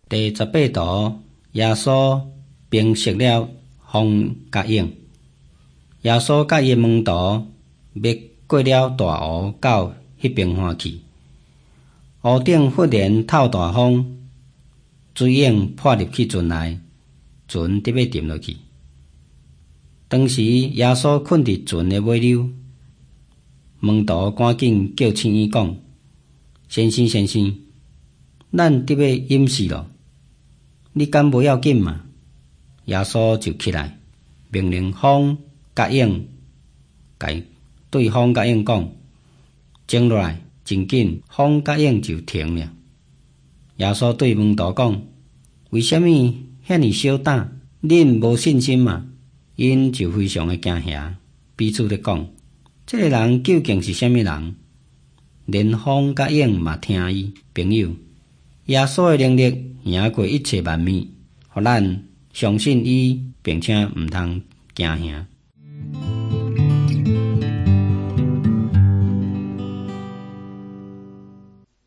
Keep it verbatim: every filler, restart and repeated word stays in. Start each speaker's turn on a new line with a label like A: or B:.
A: 第十八图，耶稣平息了风甲影。耶稣甲伊门徒要过了大湖，到迄边岸去。湖顶忽然透大风，水影破入去船内，船直要沉落去。当时耶稣困伫船的尾溜，门徒赶紧叫青衣讲：“先生，先生，咱直要淹死咯！你敢无要紧嘛？”耶稣就起来，命令风甲影，甲对风甲影讲：“静落来！”真紧，风甲影就停了。耶稣对门徒讲：“为什么遐尼小胆？恁无信心嘛？”因就非常的惊吓，彼此咧讲：“这个人究竟是什么人？连风甲影嘛听伊。”朋友，耶稣的能力赢过一切万物，互咱相信伊，并且毋通惊吓。